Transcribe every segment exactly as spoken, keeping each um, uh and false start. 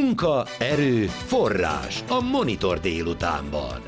Munka, erő, forrás a Monitor délutánban.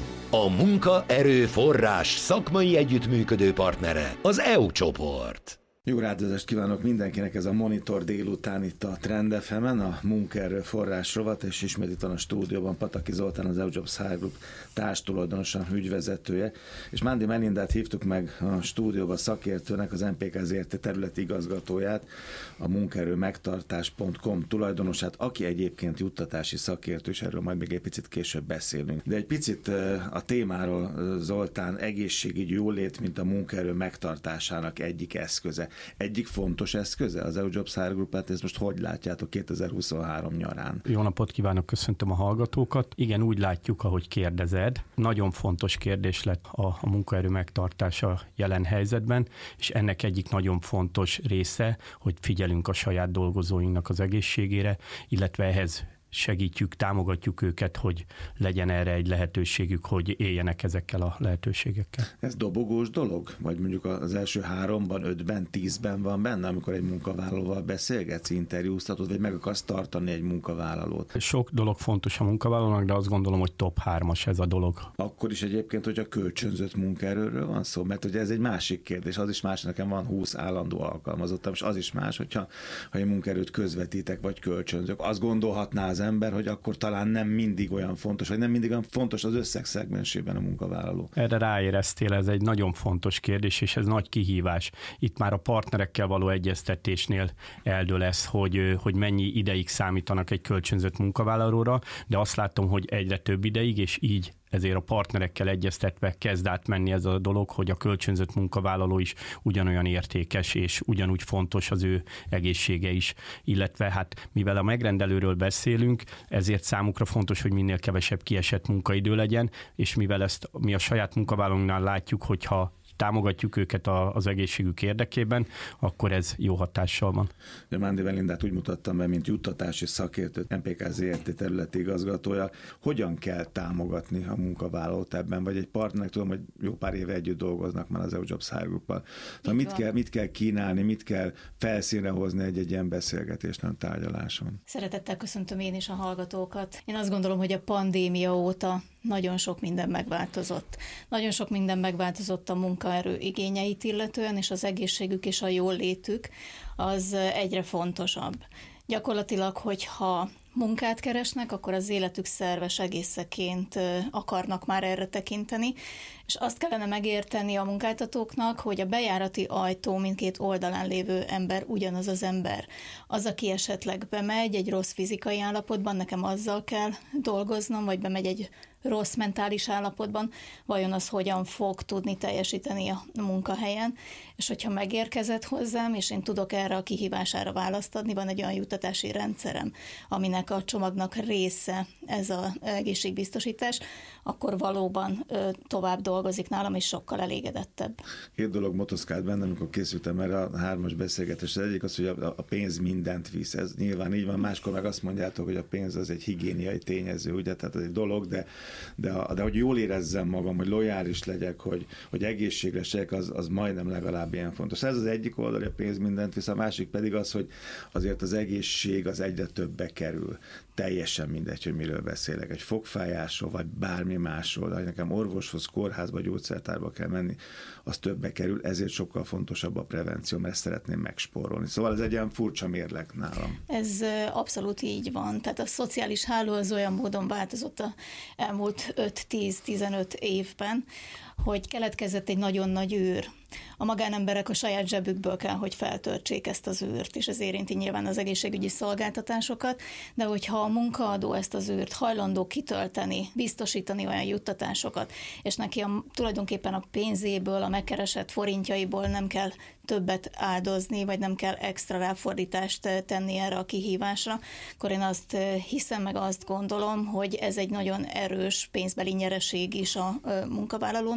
A Munka, erő, forrás szakmai együttműködő partnere az é u csoport. Jó rádiózást kívánok mindenkinek, ez a Monitor délután itt a Trend ef emen, a Munkaerő forrás rovat, és ismét itt van a stúdióban Pataki Zoltán, az é u Jobs há er Group társtulajdonosa, ügyvezetője, és Mándi Melindát hívtuk meg a stúdióba szakértőnek, az em pé ká zé er té területi igazgatóját, a munkaerő megtartás pont com tulajdonosát, aki egyébként juttatási szakértő, és erről majd még egy picit később beszélünk. De egy picit a témáról, Zoltán, egészségügy, jólét, mint a munkaerő megtartásának egyik eszköze. Egyik fontos eszköze az é u Jobs há er Groupát, ezt most hogy látjátok kétezer-huszonhárom nyarán? Jó napot kívánok, köszöntöm a hallgatókat. Igen, úgy látjuk, ahogy kérdezed. Nagyon fontos kérdés lett a, a munkaerő megtartása jelen helyzetben, és ennek egyik nagyon fontos része, hogy figyelünk a saját dolgozóinknak az egészségére, illetve ehhez segítjük, támogatjuk őket, hogy legyen erre egy lehetőségük, hogy éljenek ezekkel a lehetőségekkel. Ez dobogós dolog? Vagy mondjuk az első háromban, ötben, tízben van benne, amikor egy munkavállalóval beszélgetsz, interjúztatod, vagy meg akarsz tartani egy munkavállalót? Sok dolog fontos a munkavállalónak, de azt gondolom, hogy top hármas ez a dolog. Akkor is egyébként, hogy a kölcsönzött munkaerőről van szó, mert ugye ez egy másik kérdés, az is más, nekem van húsz állandó alkalmazottam, és az is más, hogyha ha én munkaerőt közvetítek, vagy kölcsönzök. Azt gondolhatná az ember, hogy akkor talán nem mindig olyan fontos, vagy nem mindig olyan fontos az összegszegmensében a munkavállaló. Erre ráéreztél, ez egy nagyon fontos kérdés, és ez nagy kihívás. Itt már a partnerekkel való egyeztetésnél eldől lesz, hogy, hogy mennyi ideig számítanak egy kölcsönzött munkavállalóra, de azt látom, hogy egyre több ideig, és így ezért a partnerekkel egyeztetve kezd átmenni ez a dolog, hogy a kölcsönzött munkavállaló is ugyanolyan értékes, és ugyanúgy fontos az ő egészsége is. Illetve hát mivel a megrendelőről beszélünk, ezért számukra fontos, hogy minél kevesebb kiesett munkaidő legyen, és mivel ezt mi a saját munkavállalónknál látjuk, hogyha támogatjuk őket az egészségük érdekében, akkor ez jó hatással van. Ja, Mándi Melindát úgy mutattam be, mint juttatási szakértő, em pé ká zé er té területi igazgatója. Hogyan kell támogatni a munkavállalót ebben, vagy egy partnernek, tudom, hogy jó pár éve együtt dolgoznak már az é u Jobs há er Grouppal. Mit kell, mit kell kínálni, mit kell felszínre hozni egy-egy ilyen beszélgetésen, tárgyaláson? Szeretettel köszöntöm én is a hallgatókat. Én azt gondolom, hogy a pandémia óta nagyon sok minden megváltozott. Nagyon sok minden megváltozott a munkaerő igényeit illetően, és az egészségük és a jólétük az egyre fontosabb. Gyakorlatilag, hogyha munkát keresnek, akkor az életük szerves egészeként akarnak már erre tekinteni, és azt kellene megérteni a munkáltatóknak, hogy a bejárati ajtó mindkét oldalán lévő ember ugyanaz az ember. Az, aki esetleg bemegy egy rossz fizikai állapotban, nekem azzal kell dolgoznom, vagy bemegy egy rossz mentális állapotban, vajon az hogyan fog tudni teljesíteni a munkahelyen, és hogyha megérkezett hozzám, és én tudok erre a kihívására választ adni, van egy olyan juttatási rendszerem, aminek a csomagnak része ez az egészségbiztosítás, akkor valóban ö, tovább dolgozik nálam, és sokkal elégedettebb. Két dolog motoszkált bennem, amikor készültem erre a hármas beszélgetésre. Az egyik az, hogy a, a pénz mindent visz. Ez nyilván így van, máskor meg azt mondjátok, hogy a pénz az egy higiéniai tényező, ugye? Tehát ez egy dolog, de, de, a, de hogy jól érezzem magam, hogy lojális legyek, hogy, hogy egészséges legyek, az, az majdnem legalább ilyen fontos. Ez az egyik oldal, a pénz mindent visz, a másik pedig az, hogy azért az egészség az egyre többbe kerül. Teljesen mindegy, hogy miről beszélek, egy fogfájásról, vagy bármi másról, de nekem orvoshoz, kórházba, gyógyszertárba kell menni, az többbe kerül, ezért sokkal fontosabb a prevenció, mert ezt szeretném megspórolni. Szóval ez egy ilyen furcsa mérleg nálam. Ez abszolút így van. Tehát a szociális háló az olyan módon változott az elmúlt öt-tíz-tizenöt évben, hogy keletkezett egy nagyon nagy űr. A magánemberek a saját zsebükből kell, hogy feltöltsék ezt az űrt, és ez érinti nyilván az egészségügyi szolgáltatásokat, de hogyha a munkaadó ezt az űrt hajlandó kitölteni, biztosítani olyan juttatásokat, és neki a, tulajdonképpen a pénzéből, a megkeresett forintjaiból nem kell többet áldozni, vagy nem kell extra ráfordítást tenni erre a kihívásra, akkor én azt hiszem, meg azt gondolom, hogy ez egy nagyon erős pénzbeli nyereség is a munkavállalónak,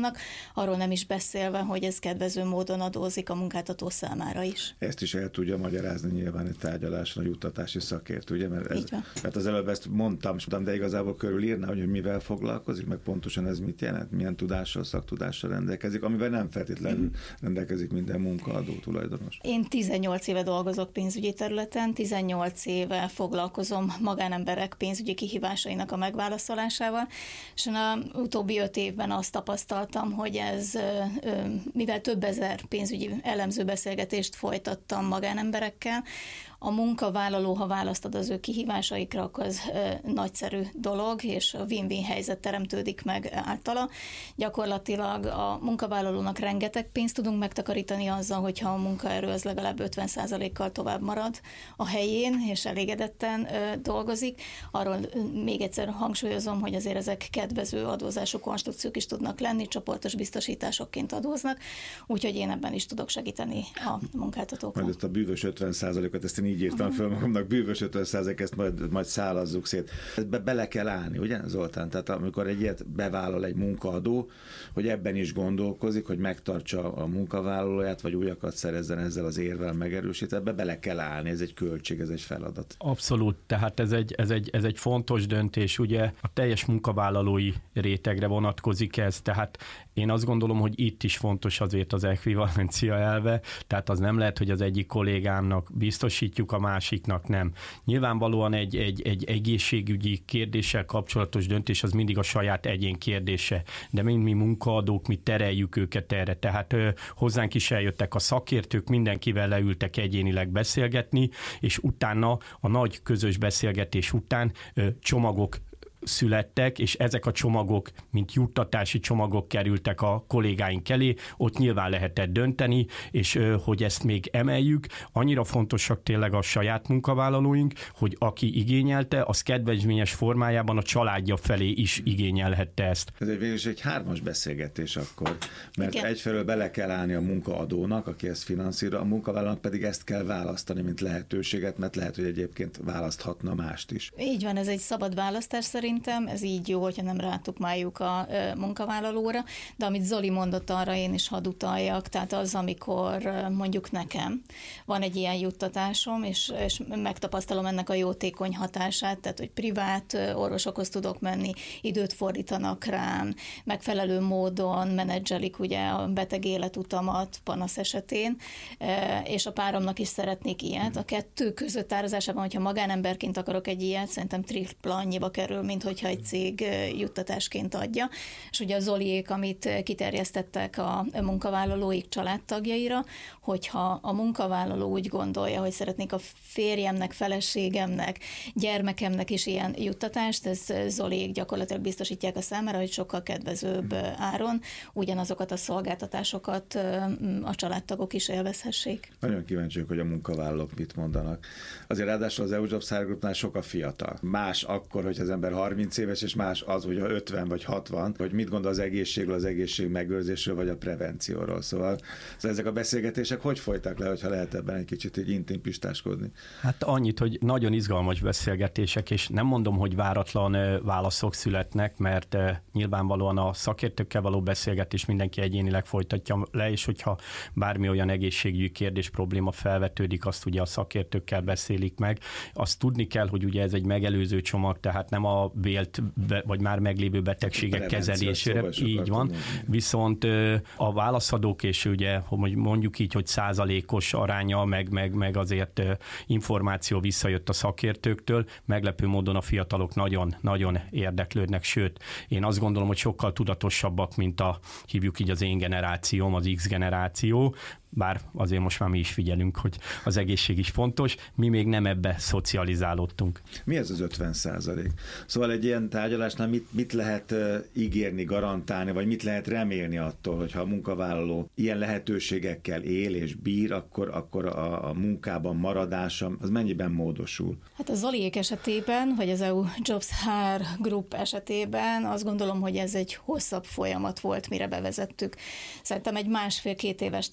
munkavállalónak, arról nem is beszélve, hogy ez kedvező módon adózik a munkáltató számára is. Ezt is el tudja magyarázni nyilván egy tárgyaláson a juttatási szakértő, ugye? Mert, ez, mert az előbb ezt mondtam, de igazából körülírná, hogy mivel foglalkozik, meg pontosan ez mit jelent, milyen tudással, szaktudással rendelkezik, amivel nem feltétlenül mm. rendelkezik minden munkaadó tulajdonos. Én tizennyolc éve dolgozok pénzügyi területen, tizennyolc éve foglalkozom magánemberek pénzügyi kihívásainak a megválaszolásával, és a utóbbi öt évben azt tapasztaltam, hogy ez, mivel több ezer pénzügyi elemző beszélgetést folytattam magánemberekkel, a munkavállaló, ha választad az ő kihívásaikra, akkor az ö, nagyszerű dolog, és a win-win helyzet teremtődik meg általa. Gyakorlatilag a munkavállalónak rengeteg pénzt tudunk megtakarítani azzal, hogyha a munkaerő az legalább ötven százalékkal tovább marad a helyén, és elégedetten ö, dolgozik. Arról ö, még egyszer hangsúlyozom, hogy azért ezek kedvező adózású konstrukciók is tudnak lenni, csoportos biztosításokként adóznak, úgyhogy én ebben is tudok segíteni a munkáltatóknak. Majd ezt a bűvös ötven százalékot, ezt én így írtam föl magamnak, bűvös ötven százalék, ezt majd, majd szálazzuk szét. Be, bele kell állni, ugye, Zoltán? Tehát amikor egy ilyet bevállal egy munkaadó, hogy ebben is gondolkozik, hogy megtartsa a munkavállalóját, vagy újakat szerezzen ezzel az érvel megerősít, ebbe bele kell állni, ez egy költség, ez egy feladat. Abszolút, tehát ez egy, ez egy, ez egy fontos döntés, ugye a teljes munkavállalói rétegre vonatkozik ez, tehát én azt gondolom, hogy itt is fontos azért az ekvivalencia elve, tehát az nem lehet, hogy az egyik kollégámnak biztosítjuk, a másiknak nem. Nyilvánvalóan egy, egy, egy egészségügyi kérdéssel kapcsolatos döntés az mindig a saját egyén kérdése, de mind mi munkaadók, mi tereljük őket erre. Tehát ö, hozzánk is eljöttek a szakértők, mindenkivel leültek egyénileg beszélgetni, és utána a nagy közös beszélgetés után ö, csomagok születtek, és ezek a csomagok, mint juttatási csomagok kerültek a kollégáink elé, ott nyilván lehetett dönteni, és hogy ezt még emeljük, annyira fontosak tényleg a saját munkavállalóink, hogy aki igényelte, az kedvezményes formájában a családja felé is igényelhette ezt. Ez egy végül egy hármas beszélgetés akkor, mert igen. Egyfelől bele kell állni a munkaadónak, aki ezt finanszírozza, a munkavállalónak pedig ezt kell választani, mint lehetőséget, mert lehet, hogy egyébként választhatna mást is. Így van, ez egy szabad választás szerintem, ez így jó, hogyha nem rátukmáljuk a munkavállalóra, de amit Zoli mondott, arra én is hadd utaljak, tehát az, amikor mondjuk nekem van egy ilyen juttatásom, és, és megtapasztalom ennek a jótékony hatását, tehát hogy privát orvosokhoz tudok menni, időt fordítanak rám, megfelelő módon menedzselik ugye a beteg életutamat panasz esetén, és a páromnak is szeretnék ilyet. A kettő között árazásában, hogyha magánemberként akarok egy ilyet, szerintem tripla annyiba kerül, mint hogyha egy cég juttatásként adja. És ugye a Zoliék, amit kiterjesztettek a munkavállalóik családtagjaira, hogyha a munkavállaló úgy gondolja, hogy szeretnék a férjemnek, feleségemnek, gyermekemnek is ilyen juttatást, ez Zoliék gyakorlatilag biztosítják a számára, hogy sokkal kedvezőbb áron ugyanazokat a szolgáltatásokat a családtagok is élvezhessék. Nagyon kíváncsiak, hogy a munkavállalók mit mondanak. Azért ráadásul az e u Jobs Hire Groupnál sok a fiatal. Más akkor, hogy az ember harminc éves, és más az, hogy ötven vagy hatvan, hogy mit gondol az egészségről, az egészség megőrzésről, vagy a prevencióról. Szóval, szóval ezek a beszélgetések hogy folytak le, hogyha lehet ebben egy kicsit így intim pistáskodni? Hát annyit, hogy nagyon izgalmas beszélgetések, és nem mondom, hogy váratlan válaszok születnek, mert nyilvánvalóan a szakértőkkel való beszélgetés mindenki egyénileg folytatja le, és hogyha bármi olyan egészségügyi kérdés, probléma felvetődik, azt ugye a szakértőkkel beszélik meg. Azt tudni kell, hogy ugye ez egy megelőző csomag, tehát nem a vélt vagy már meglévő betegségek kezelésére. Így van. Viszont a válaszadók, és ugye hogy mondjuk így, hogy százalékos aránya, meg, meg, meg azért információ visszajött a szakértőktől, meglepő módon a fiatalok nagyon-nagyon érdeklődnek, sőt, én azt gondolom, hogy sokkal tudatosabbak, mint a, hívjuk így az én generációm, az X generáció, bár azért most már mi is figyelünk, hogy az egészség is fontos, mi még nem ebbe szocializálódtunk. Mi ez az ötven százalék? Szóval egy ilyen tárgyalásnál mit, mit lehet uh, ígérni, garantálni, vagy mit lehet remélni attól, hogyha a munkavállaló ilyen lehetőségekkel él és bír, akkor, akkor a, a munkában maradása az mennyiben módosul? Hát a Zoliék esetében, vagy az e u Jobs Hire Group esetében azt gondolom, hogy ez egy hosszabb folyamat volt, mire bevezettük. Szerintem egy másfél-két éves tárgyalás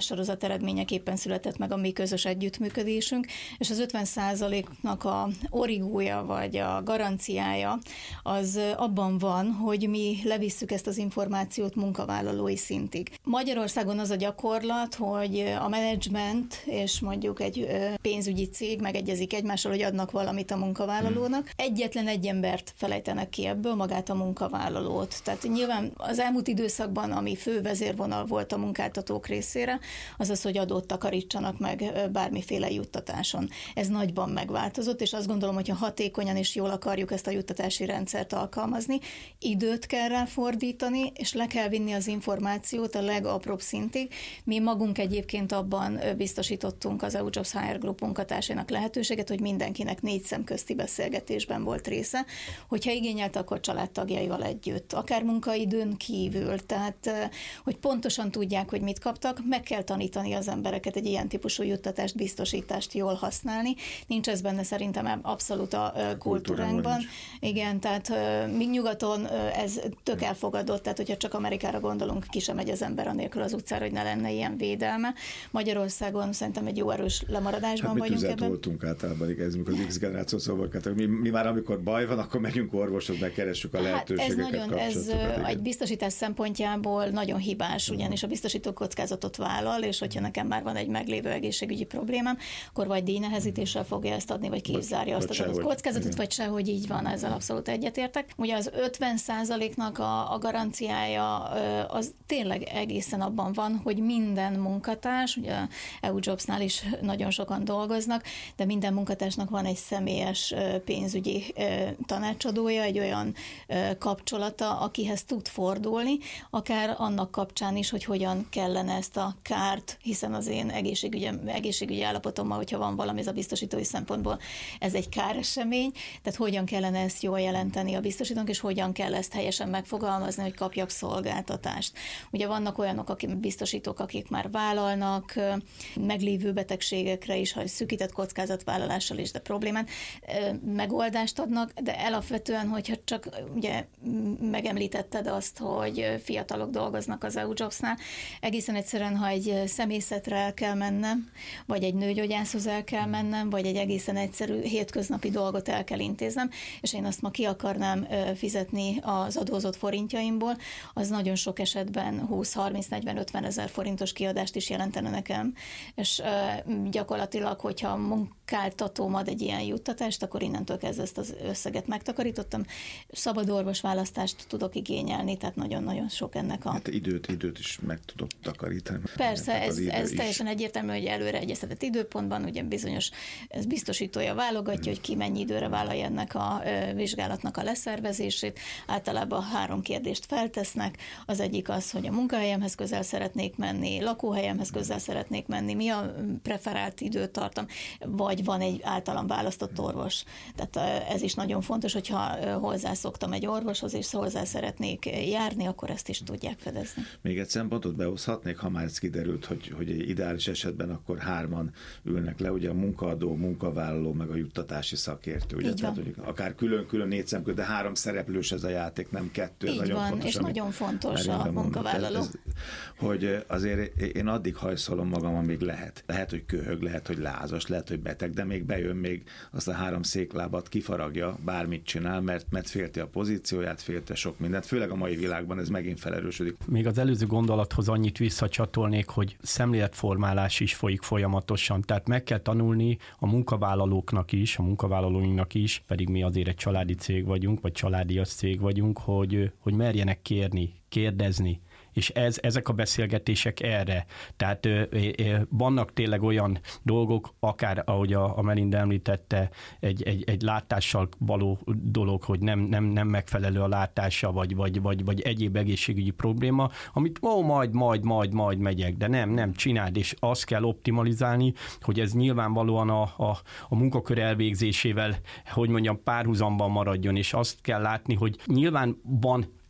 sorozat eredményeképpen született meg a mi közös együttműködésünk, és az ötven százaléknak a origója vagy a garanciája az abban van, hogy mi levisszük ezt az információt munkavállalói szintig. Magyarországon az a gyakorlat, hogy a menedzsment és mondjuk egy pénzügyi cég megegyezik egymással, hogy adnak valamit a munkavállalónak. Egyetlen egy embert felejtenek ki ebből, magát a munkavállalót. Tehát nyilván az elmúlt időszakban, ami fő vezérvonal volt a munkáltatók részére, az az, hogy adót takarítsanak meg bármiféle juttatáson. Ez nagyban megváltozott, és azt gondolom, hogy ha hatékonyan és jól akarjuk ezt a juttatási rendszert alkalmazni, időt kell rá fordítani, és le kell vinni az információt a legapróbb szintig. Mi magunk egyébként abban biztosítottunk az e u Jobs há er Group munkatársának lehetőséget, hogy mindenkinek négy szemközti beszélgetésben volt része, hogyha igényelte, akkor családtagjaival együtt, akár munkaidőn kívül, tehát hogy pontosan tudják, hogy mit kaptak, meg kell tanítani az embereket egy ilyen típusú juttatást, biztosítást jól használni. Nincs ez benne szerintem abszolút a kultúránkban. Igen, tehát míg nyugaton ez tök elfogadott, tehát hogyha csak Amerikára gondolunk, ki sem megy az ember anélkül az utcára, hogy ne lenne ilyen védelme. Magyarországon szerintem egy jó erős lemaradásban hát vagyunk ebben. Voltunk általában, ez mikor az X generáció szóval, mi, mi már amikor baj van, akkor megyünk orvoshoz, megkeressük a lehetőségeket. Hát ez nagyon, ez igen. Egy biztosítás szempontjából nagyon hibás, ugyanis a biztosító kockázatot vállal, és hogyha nekem már van egy meglévő egészségügyi problémám, akkor vagy díjnehezítéssel fogja ezt adni, vagy ki is zárja azt az adott kockázatot, vagy sehogy így van, ezzel abszolút egyetértek. Ugye az ötven százaléknak a, a garanciája az tényleg egészen abban van, hogy minden munkatárs, ugye a e u Jobsnál is nagyon sokan dolgoznak, de minden munkatársnak van egy személyes pénzügyi tanácsadója, egy olyan kapcsolata, akihez tud fordulni, akár annak kapcsán is, hogy hogyan kellene ezt a kárt, hiszen az én egészségügyi, egészségügyi állapotommal, hogyha van valami, ez a biztosítói szempontból, ez egy káresemény, tehát hogyan kellene ezt jól jelenteni a biztosítónak, és hogyan kell ezt helyesen megfogalmazni, hogy kapjak szolgáltatást. Ugye vannak olyanok, akik biztosítók, akik már vállalnak meglévő betegségekre is, ha szűkített kockázatvállalással is, de problémán megoldást adnak, de alapvetően, hogyha csak ugye megemlítetted azt, hogy fiatalok dolgoznak az e u Jobsnál, egészen egyszerűen, ha egy személyzetre el kell mennem, vagy egy nőgyógyászhoz el kell mennem, vagy egy egészen egyszerű hétköznapi dolgot el kell intéznem, és én azt ma ki akarnám fizetni az adózott forintjaimból, az nagyon sok esetben húsz, harminc, negyven, ötven ezer forintos kiadást is jelentene nekem, és gyakorlatilag, hogyha munkáltatóm ad egy ilyen juttatást, akkor innentől kezdve ezt az összeget megtakarítottam. Szabad orvosválasztást tudok igényelni, tehát nagyon-nagyon sok ennek a... Hát időt, időt is meg tudok takarítani. Persze, ez, ez teljesen egyértelmű, hogy előre egyeztetett időpontban, ugye bizonyos, ez biztosítója válogatja, hmm. hogy ki mennyi időre vállalja ennek a vizsgálatnak a leszervezését. Általában három kérdést feltesznek. Az egyik az, hogy a munkahelyemhez közel szeretnék menni, lakóhelyemhez közel szeretnék menni, mi a preferált időtartam, vagy van egy általam választott orvos. Tehát ez is nagyon fontos, hogyha hozzászoktam egy orvoshoz, és hozzá szeretnék járni, akkor ezt is tudják fedezni. Még egy szempontot behozhatnék, ha már ez kiderült, hogy, hogy ideális esetben akkor hárman ülnek le, ugye a munkaadó, munkavállaló, meg a juttatási szakértő. Ugye? Tehát, hogy akár külön-külön négy szemköz, de három szereplős ez a játék, nem kettő. Így nagyon van, fontos, és nagyon fontos a munkavállaló. Ez, ez, hogy azért én addig hajszolom magam, amíg lehet. Lehet, hogy köhög, lehet, hogy lázas, lehet, hogy beteg, de még bejön, még azt a három széklábat kifaragja, bármit csinál, mert, mert félti a pozícióját, félti sok mindent. Főleg a mai világban ez megint felerősödik. Még az előző gondolathoz annyit visszacsatolnék, hogy szemléletformálás is folyik folyamatosan. Tehát meg kell tanulni a munkavállalóknak is, a munkavállalóinknak is, pedig mi azért egy családi cég vagyunk, vagy családias cég vagyunk, hogy, hogy merjenek kérni, kérdezni. És ez, ezek a beszélgetések erre. Tehát ö, ö, vannak tényleg olyan dolgok, akár ahogy a, a Melinda említette, egy, egy, egy látással való dolog, hogy nem, nem, nem megfelelő a látása, vagy, vagy, vagy, vagy egyéb egészségügyi probléma, amit ó, majd, majd, majd, majd megyek, de nem, nem csináld, és azt kell optimalizálni, hogy ez nyilvánvalóan a, a, a munkakör elvégzésével, hogy mondjam, párhuzamban maradjon, és azt kell látni, hogy nyilván van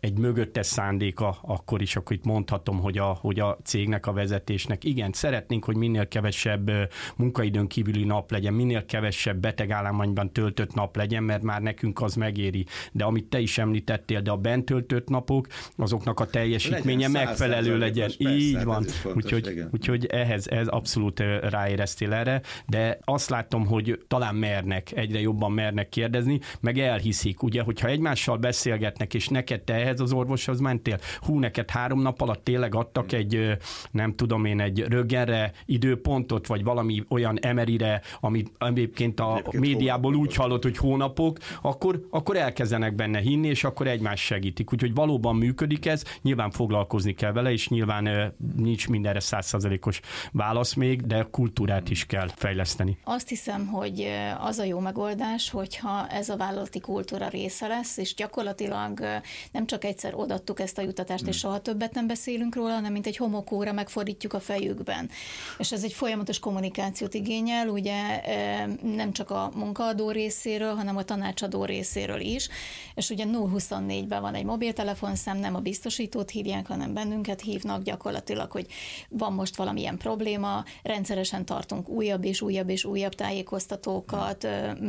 egy mögöttes szándéka, akkor is, akkor itt mondhatom, hogy a, hogy a cégnek, a vezetésnek, igen, szeretnénk, hogy minél kevesebb munkaidőn kívüli nap legyen, minél kevesebb betegállományban töltött nap legyen, mert már nekünk az megéri. De amit te is említettél, de a bent töltött napok, azoknak a teljesítménye legyen megfelelő legyen. Persze, így van. Úgyhogy, úgyhogy ehhez ez abszolút ráéreztél erre, de azt látom, hogy talán mernek, egyre jobban mernek kérdezni, meg elhiszik, ugye, hogyha egymással beszélgetnek, és neked te ehhez az orvoshoz mentél, hú, neked három nap alatt tényleg adtak egy, nem tudom én, egy röggenre időpontot, vagy valami olyan emerire, amit egyébként a egyébként médiából úgy hallott, hogy hónapok, akkor, akkor elkezdenek benne hinni, és akkor egymást segítik. Úgyhogy valóban működik ez, nyilván foglalkozni kell vele, és nyilván nincs mindenre száz százalékos válasz még, de kultúrát is kell fejleszteni. Azt hiszem, hogy az a jó megoldás, hogyha ez a vállalati kultúra része lesz, és gyakorlatilag nem csak egyszer odaadtuk ezt a juttatást, hmm. és soha többet nem beszélünk róla, hanem mint egy homokóra megfordítjuk a fejükben. És ez egy folyamatos kommunikációt igényel, ugye nem csak a munkaadó részéről, hanem a tanácsadó részéről is. És ugye nulla huszonnégyben van egy mobiltelefonszám, nem a biztosítót hívják, hanem bennünket hívnak gyakorlatilag, hogy van most valamilyen probléma, rendszeresen tartunk újabb és újabb és újabb tájékoztatókat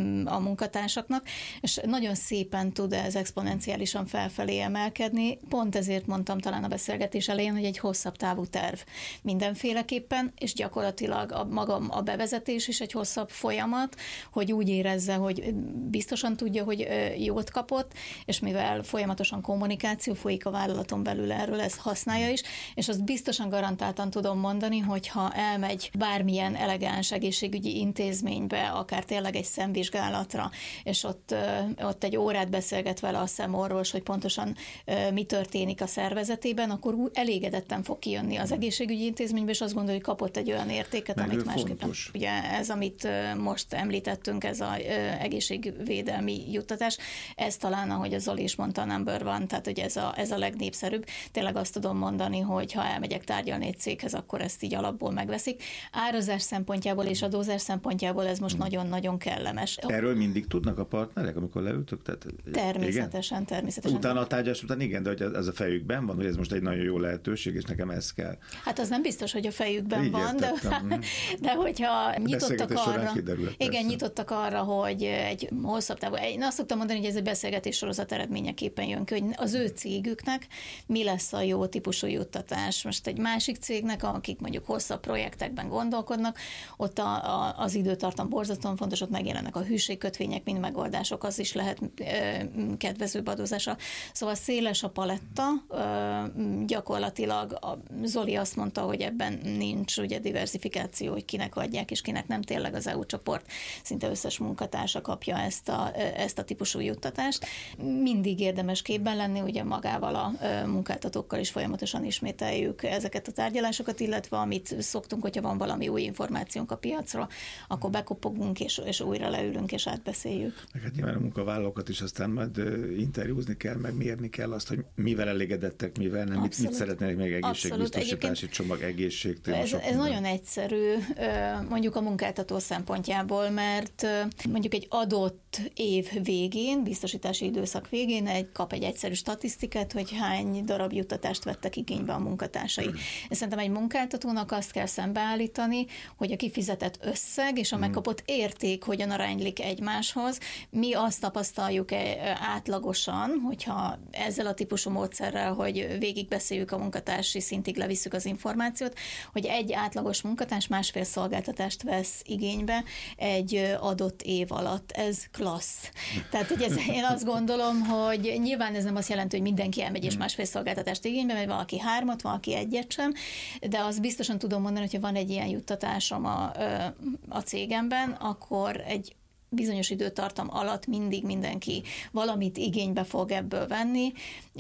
a munkatársaknak, és nagyon szépen tud ez exponenciálisan felfelé emelkedni. Pont ezért mondtam talán a beszélgetés elején, hogy egy hosszabb távú terv mindenféleképpen, és gyakorlatilag a magam a bevezetés is egy hosszabb folyamat, hogy úgy érezze, hogy biztosan tudja, hogy jót kapott, és mivel folyamatosan kommunikáció folyik a vállalaton belül erről, ezt használja is, és azt biztosan garantáltan tudom mondani, hogy ha elmegy bármilyen elegáns egészségügyi intézménybe, akár tényleg egy szemvizsgálatra, és ott, ott egy órát beszélget vele a szemorvos, hogy pontosan mi történik a szervezetében, akkor elégedetten fog kijönni az egészségügyi intézménybe, és azt gondolja, hogy kapott egy olyan értéket, meg amit másképp nem. Ugye ez, amit most említettünk, ez az egészségvédelmi juttatás, ez talán, ahogy a Zoli is mondta, a number one, tehát hogy ez a, ez a legnépszerűbb. Tényleg azt tudom mondani, hogy ha elmegyek tárgyalni egy céghez, akkor ezt így alapból megveszik. Árazás szempontjából és adózás szempontjából ez most nagyon-nagyon kellemes. Erről mindig tudnak a partnerek, amikor leültök? Tehát, természetesen, igen? természetesen. Utána a tárgyalás után igen, de hogy ez a fejükben van, hogy ez most egy nagyon jó lehetőség, és nekem ez kell. Hát az nem biztos, hogy a fejükben így van, de, de hogyha nyitottak arra, igen, nyitottak arra, hogy egy hosszabb távú, én azt szoktam mondani, hogy ez egy beszélgetés sorozat eredményeképpen jön ki, hogy az ő cégüknek mi lesz a jó típusú juttatás. Most egy másik cégnek, akik mondjuk hosszabb projektekben gondolkodnak, ott a, a, az időtartam borzasztóan fontos, ott megjelennek a hűségkötvények, mind megoldások, az is lehet e, kedvezőbb adózása. Szóval széles a paletta, e, gyakorlatilag a Zoli azt mondta, hogy ebben nincs ugye diversifikáció, hogy kinek adják, és kinek nem, tényleg az é u csoport szinte összes munkatársa kapja ezt a, ezt a típusú juttatást. Mindig érdemes képben lenni, ugye magával a munkáltatókkal is folyamatosan ismételjük ezeket a tárgyalásokat, illetve amit szoktunk, hogyha van valami új információnk a piacra, akkor bekopogunk, és, és újra leülünk, és átbeszéljük. Meg hát nyilván a munkavállalókat is aztán majd interjúzni kell, meg mérni kell azt, hogy mivel elégedettek, mivel nem, mit, mit szeretnének még egészségbiztosítási csomag, egészségtől. Ez, ez nagyon egyszerű, mondjuk a munkáltató szempontjából, mert mondjuk egy adott év végén, biztosítási időszak végén egy, kap egy egyszerű statisztikát, hogy hány darab juttatást vettek igénybe a munkatársai. Szerintem egy munkáltatónak azt kell szembeállítani, hogy a kifizetett összeg és a megkapott érték hogyan aránylik egymáshoz. Mi azt tapasztaljuk átlagosan, hogyha ezzel a típusú módszerrel, hogy végigbeszéljük a munkatársi szintig, levisszük az információt, hogy egy átlagos munkatárs másfél szolgáltatást vesz igénybe egy adott év alatt. Ez klassz. Tehát, hogy ez, én azt gondolom, hogy nyilván ez nem azt jelenti, hogy mindenki elmegy és másfél szolgáltatást igénybe, mert valaki hármat, valaki egyet sem, de azt biztosan tudom mondani, hogyha van egy ilyen juttatásom a, a cégemben, akkor egy bizonyos időtartam alatt mindig mindenki valamit igénybe fog ebből venni,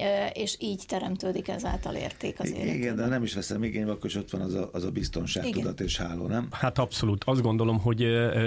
és így teremtődik ezáltal érték az életében. Igen, de nem is veszem igénybe, akkor is ott van az a, az a biztonságtudat és háló, nem? Hát abszolút. Azt gondolom, hogy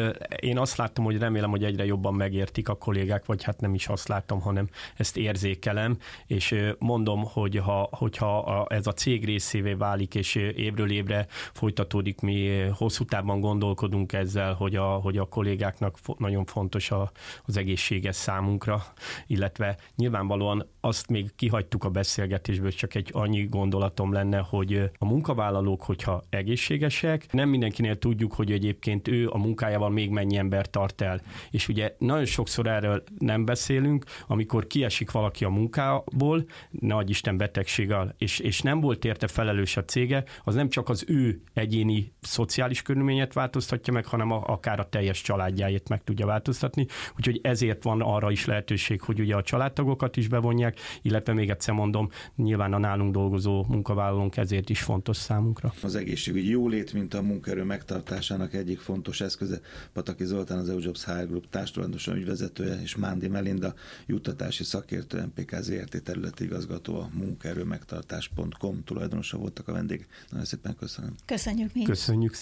én azt láttam, hogy remélem, hogy egyre jobban megértik a kollégák, vagy hát nem is azt látom, hanem ezt érzékelem, és mondom, hogy ha, hogyha ez a cég részévé válik, és évről évre folytatódik, mi hosszú távban gondolkodunk ezzel, hogy a, hogy a kollégáknak nagyon nagyon fontos a, az egészséges számunkra, illetve nyilvánvalóan azt még kihagytuk a beszélgetésből, csak egy annyi gondolatom lenne, hogy a munkavállalók, hogyha egészségesek, nem mindenkinél tudjuk, hogy egyébként ő a munkájával még mennyi ember tart el. És ugye nagyon sokszor erről nem beszélünk, amikor kiesik valaki a munkából, nagy Isten betegséggel, és, és nem volt érte felelős a cége, az nem csak az ő egyéni szociális körülményet változtatja meg, hanem a, akár a teljes családjáét meg tudja változtatni. Úgyhogy ezért van arra is lehetőség, hogy ugye a családtagokat is bevonják, illetve még egyszer mondom, nyilván a nálunk dolgozó munkavállalónk ezért is fontos számunkra. Az egészségügyi jólét, mint a munkaerő megtartásának egyik fontos eszköze. Pataki Zoltán, az EUJobs há er Group társtulajdonosa, ügyvezetője, és Mándi Melinda, juttatási szakértő, em pé ká zé er té területi igazgató, a munkaerőmegtartás pont com tulajdonosa voltak a vendég. Nagyon szépen köszönöm. Köszönjük mi. Köszönjük.